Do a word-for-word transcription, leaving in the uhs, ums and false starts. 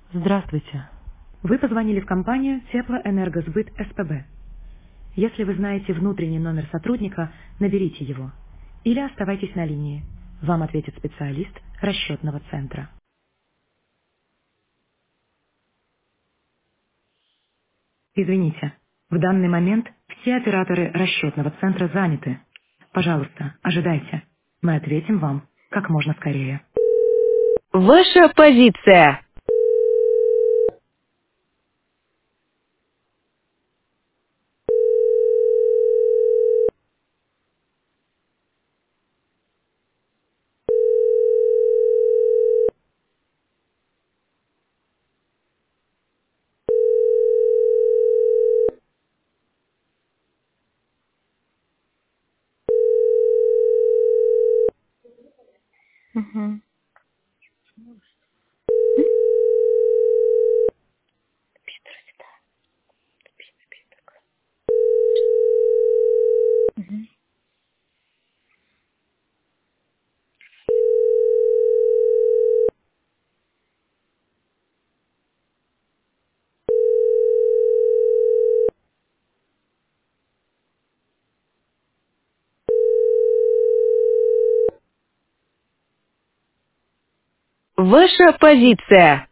Здравствуйте. Вы позвонили в компанию Теплоэнергосбыт СПБ. Если вы знаете внутренний номер сотрудника, наберите его. Или оставайтесь на линии. Вам ответит специалист расчетного центра. Извините, в данный момент все операторы расчетного центра заняты. Пожалуйста, ожидайте. Мы ответим вам как можно скорее. Ваша позиция. Мгм. Ваша позиция.